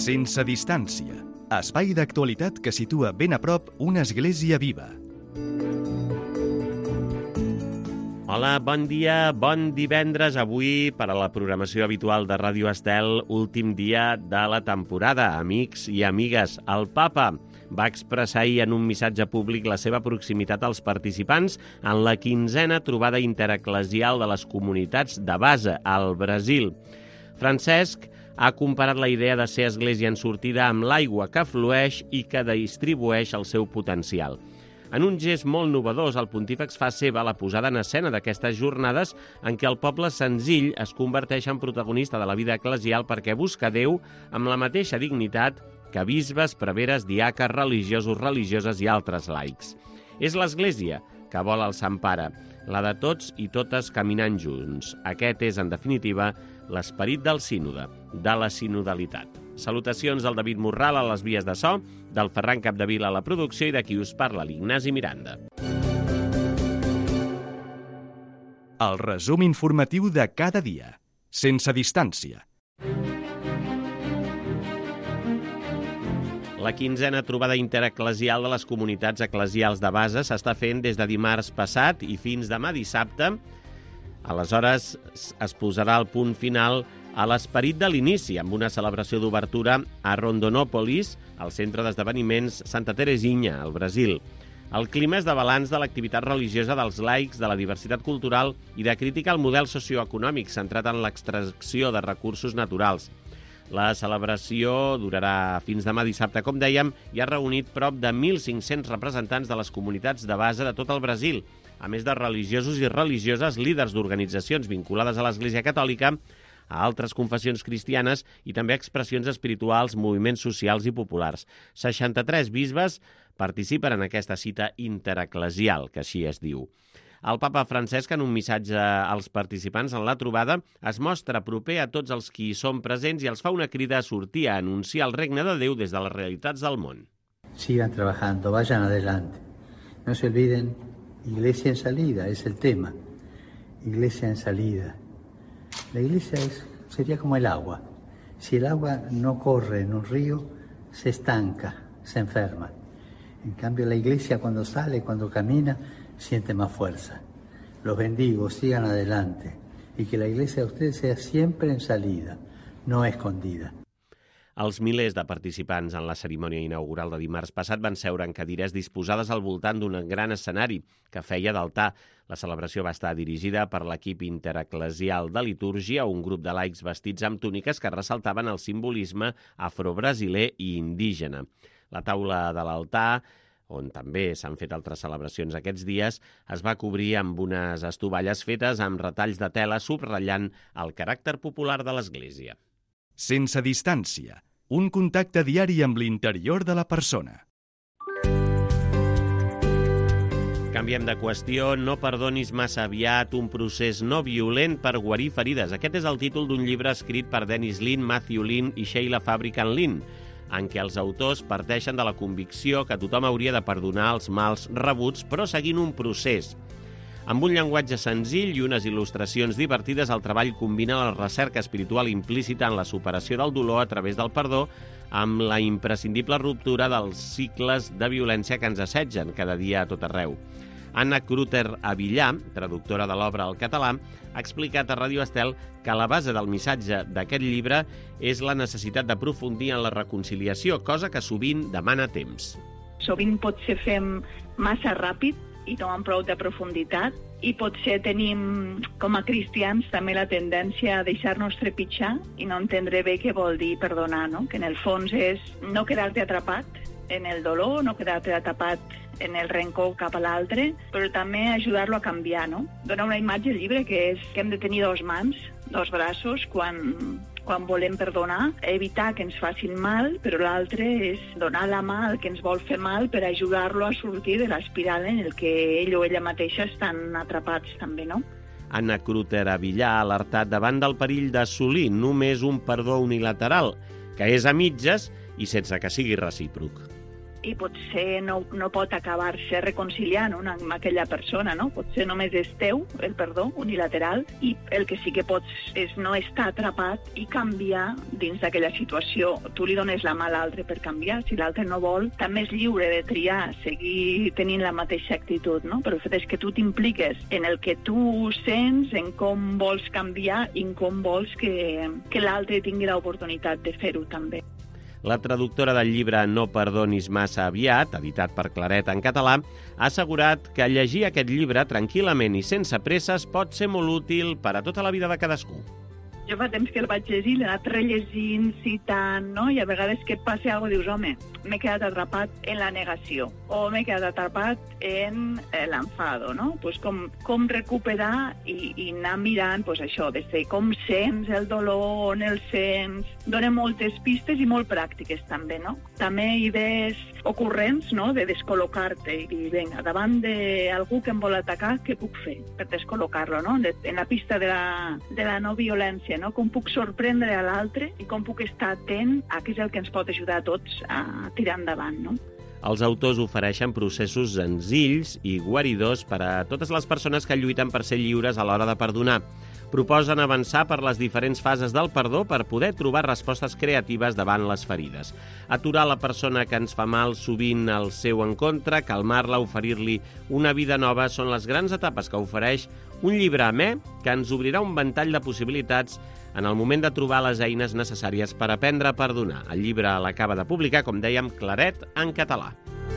Sense distància. Espai d'actualitat que situa ben a prop una església viva. Hola, bon dia, bon divendres. Avui, per a la programació habitual de Ràdio Estel, últim dia de la temporada. Amics i amigues, el Papa va expressar ahir en un missatge públic la seva proximitat als participants en la 15a trobada intereclesial de les comunitats de base al Brasil. Francesc ha comparat la idea de ser església en sortida amb l'aigua que flueix i que distribueix el seu potencial. En un gest molt novedós, el pontífex fa seva la posada en escena d'aquestes jornades en què el poble senzill es converteix en protagonista de la vida eclesial perquè busca Déu amb la mateixa dignitat que bisbes, preveres, diaques, religiosos, religioses i altres laics. És l'Església que vol el Sant Pare, la de tots i totes caminant junts. Aquest és, en definitiva, l'esperit del sínode, de la sinodalitat. Salutacions del David Morral a les vies de so, del Ferran Capdevila a la producció i de qui us parla, l'Ignasi Miranda. El resum informatiu de cada dia. Sense distància. La 15a trobada intereclesial de les comunitats eclesials de base s'està fent des de dimarts passat i fins demà dissabte. Aleshores es posarà el punt final a l'esperit de l'inici amb una celebració d'obertura a Rondonópolis, al centre d'esdeveniments Santa Teresinha, al Brasil. El clima és de balanç de l'activitat religiosa dels laics, de la diversitat cultural i de crítica al model socioeconòmic centrat en l'extracció de recursos naturals. La celebració durarà fins demà dissabte, com dèiem, i ha reunit prop de 1.500 representants de les comunitats de base de tot el Brasil, a més de religiosos i religioses, líders d'organitzacions vinculades a l'Església Catòlica, a altres confessions cristianes i també expressions espirituals, moviments socials i populars. 63 bisbes participen en aquesta cita intereclesial, que així es diu. El papa Francesc, en un missatge als participants en la trobada, es mostra proper a tots els qui hi són presents i els fa una crida a sortir a anunciar el regne de Déu des de les realitats del món. Sigan trabajando, vayan adelante. No se olviden, Iglesia en salida es el tema. Iglesia en salida. La iglesia sería como el agua. Si el agua no corre en un río, se estanca, se enferma. En cambio, la iglesia cuando sale, cuando camina, siente más fuerza. Los bendigo, sigan adelante. Y que la iglesia de ustedes sea siempre en salida, no escondida. Els milers de participants en la cerimònia inaugural de dimarts passat van seure en cadires disposades al voltant d'un gran escenari que feia d'altar. La celebració va estar dirigida per l'equip intereclesial de litúrgia, un grup de laics vestits amb túniques que ressaltaven el simbolisme afrobrasiler i indígena. La taula de l'altar, on també s'han fet altres celebracions aquests dies, es va cobrir amb unes estovalles fetes amb retalls de tela subratllant el caràcter popular de l'Església. Sense distància. Un contacte diari amb l'interior de la persona. Canviem de qüestió. No perdonis massa aviat, un procés no violent per guarir ferides. Aquest és el títol d'un llibre escrit per Dennis Lin, Matthew Lin i Sheila Fabricant Lin, en què els autors parteixen de la convicció que tothom hauria de perdonar els mals rebuts, però seguint un procés. Amb un llenguatge senzill i unes il·lustracions divertides, el treball combina la recerca espiritual implícita en la superació del dolor a través del perdó amb la imprescindible ruptura dels cicles de violència que ens assetgen cada dia a tot arreu. Anna Kruter Avillà, traductora de l'obra al català, ha explicat a Ràdio Estel que la base del missatge d'aquest llibre és la necessitat d'aprofundir en la reconciliació, cosa que sovint demana temps. Sovint potser fem massa ràpid i no amb prou de profunditat, i potser tenim, com a cristians, també la tendència a deixar-nos trepitjar i no entendre bé què vol dir perdonar, no? Que en el fons és no quedar-te atrapat en el dolor, no quedar-te atrapat en el rencor cap a l'altre, però també ajudar-lo a canviar, no? Dona una imatge al llibre que és que hem de tenir dos mans, dos braços, quan volem perdonar, evitar que ens facin mal, però l'altre és donar la mà al que ens vol fer mal per ajudar-lo a sortir de l'espiral en el que ell o ella mateixa estan atrapats també, no? Anna Kruter Avillà ha alertat davant del perill d'assolir només un perdó unilateral, que és a mitges i sense que sigui recíproc. i potser no pot acabar-se reconciliant amb aquella persona, no? Potser només és teu, el perdó unilateral, i el que sí que pots és no estar atrapat i canviar dins d'aquella situació. Tu li dones la mà a l'altre per canviar, si l'altre no vol, també és lliure de triar, seguir tenint la mateixa actitud, no? Però el fet és que tu t'impliques en el que tu sents, en com vols canviar i en com vols que l'altre tingui l'oportunitat de fer-ho també. La traductora del llibre No perdonis massa aviat, editat per Claret en català, ha assegurat que llegir aquest llibre tranquil·lament i sense presses pot ser molt útil per a tota la vida de cadascú. Jo fa temps que el vaig llegir, l'he anat rellegint, citant, no? I a vegades que et passi alguna cosa, dius, home, m'he quedat atrapat en la negació o m'he quedat atrapat en l'enfado, no? Pues com recuperar i anar mirant pues això, des de com sents el dolor, on el sents. Dona moltes pistes i molt pràctiques també, no? També idees ocurrents, no?, de descol·locar-te i dir, vinga, davant d'algú que em vol atacar, què puc fer per descol·locar-lo, no? En la pista de la no violència, no? Com puc sorprendre a l'altre i com puc estar atent a què és el que ens pot ajudar a tots a tirar endavant, no? Els autors ofereixen processos senzills i guaridors per a totes les persones que lluiten per ser lliures a l'hora de perdonar. Proposen avançar per les diferents fases del perdó per poder trobar respostes creatives davant les ferides. Aturar la persona que ens fa mal sovint al seu encontre, calmar-la, oferir-li una vida nova, són les grans etapes que ofereix un llibre amè que ens obrirà un ventall de possibilitats en el moment de trobar les eines necessàries per aprendre a perdonar. El llibre l'acaba de publicar, com dèiem, Claret en català.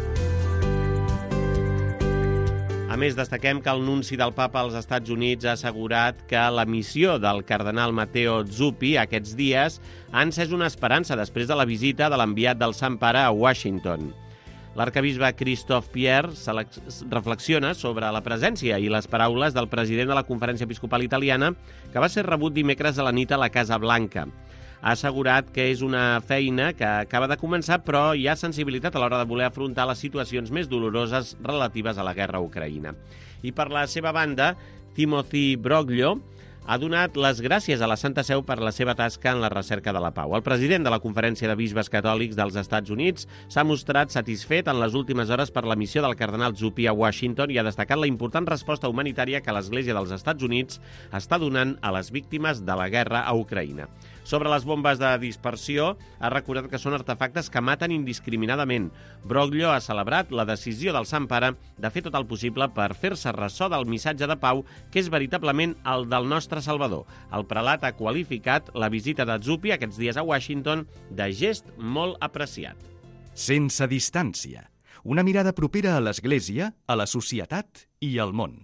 A més, destaquem que el nunci del Papa als Estats Units ha assegurat que la missió del cardenal Matteo Zuppi aquests dies ha encès una esperança després de la visita de l'enviat del Sant Pare a Washington. L'arcabisbe Christophe Pierre reflexiona sobre la presència i les paraules del president de la Conferència Episcopal Italiana, que va ser rebut dimecres a la nit a la Casa Blanca. Ha assegurat que és una feina que acaba de començar, però hi ha sensibilitat a l'hora de voler afrontar les situacions més doloroses relatives a la guerra a Ucraïna. I per la seva banda, Timothy Broglio ha donat les gràcies a la Santa Seu per la seva tasca en la recerca de la pau. El president de la Conferència de Bisbes Catòlics dels Estats Units s'ha mostrat satisfet en les últimes hores per la missió del cardenal Zuppi a Washington i ha destacat la important resposta humanitària que l'Església dels Estats Units està donant a les víctimes de la guerra a Ucraïna. Sobre les bombes de dispersió, ha recordat que són artefactes que maten indiscriminadament. Broglio ha celebrat la decisió del Sant Pare de fer tot el possible per fer-se ressò del missatge de pau que és veritablement el del nostre Salvador. El prelat ha qualificat la visita de Zuppi aquests dies a Washington de gest molt apreciat. Sense distància. Una mirada propera a l'Església, a la societat i al món.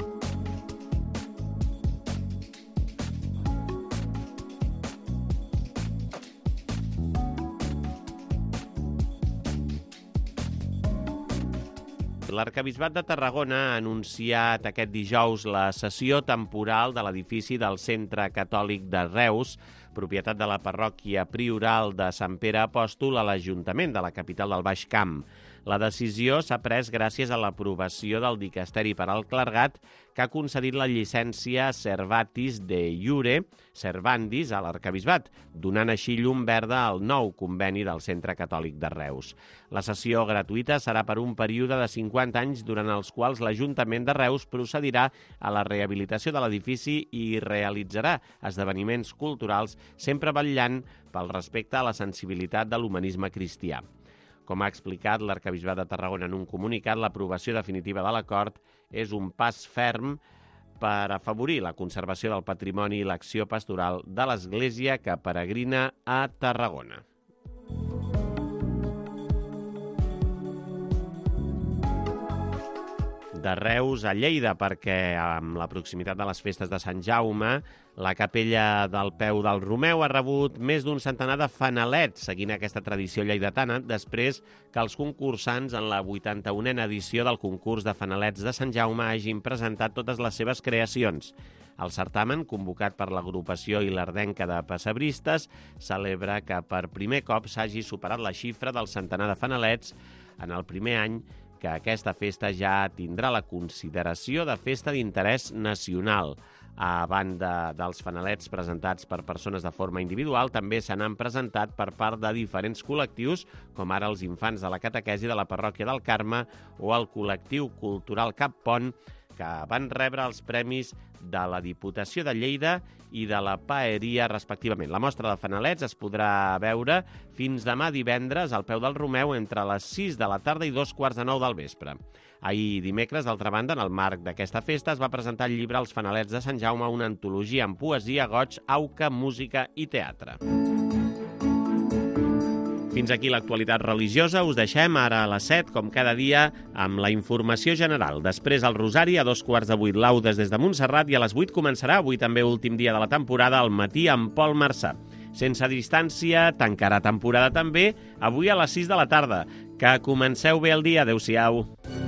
L'Arquebisbat de Tarragona ha anunciat aquest dijous la cessió temporal de l'edifici del Centre Catòlic de Reus, propietat de la parròquia prioral de Sant Pere Apòstol, a l'Ajuntament de la capital del Baix Camp. La decisió s'ha pres gràcies a l'aprovació del Dicasteri per al Clergat, que ha concedit la llicència Servatis de Iure Servandis a l'Arquebisbat, donant així llum verda al nou conveni del Centre Catòlic de Reus. La cessió gratuïta serà per un període de 50 anys, durant els quals l'Ajuntament de Reus procedirà a la rehabilitació de l'edifici i realitzarà esdeveniments culturals, sempre vetllant pel respecte a la sensibilitat de l'humanisme cristià. Com ha explicat l'Arquebisbat de Tarragona en un comunicat, l'aprovació definitiva de l'acord és un pas ferm per afavorir la conservació del patrimoni i l'acció pastoral de l'Església que peregrina a Tarragona. De Reus a Lleida, perquè amb la proximitat de les festes de Sant Jaume, la capella del Peu del Romeu ha rebut més d'un centenar de fanalets, seguint aquesta tradició lleidatana, després que els concursants en la 81a edició del concurs de fanalets de Sant Jaume hagin presentat totes les seves creacions. El certamen, convocat per l'agrupació Ilardenca de Pessebristes, celebra que per primer cop s'hagi superat la xifra del centenar de fanalets en el primer any que aquesta festa ja tindrà la consideració de festa d'interès nacional. A banda dels fanalets presentats per persones de forma individual, també se n'han presentat per part de diferents col·lectius, com ara els infants de la catequesi de la parròquia del Carme o el col·lectiu cultural Cap Pont, que van rebre els premis de la Diputació de Lleida i de la Paeria, respectivament. La mostra de fanalets es podrà veure fins demà divendres al peu del Romeu entre les 6 de la tarda i 2:15 del vespre. Ahir dimecres, d'altra banda, en el marc d'aquesta festa, es va presentar el llibre Els fanalets de Sant Jaume, una antologia en poesia, goig, auca, música i teatre. Fins aquí l'actualitat religiosa. Us deixem ara a les 7, com cada dia, amb la informació general. Després el Rosari, a 7:15 laudes des de Montserrat, i a les 8 començarà, avui també últim dia de la temporada, al matí amb Pol Marçà. Sense distància, tancarà temporada també, avui a les 6 de la tarda. Que comenceu bé el dia. Adéu-siau.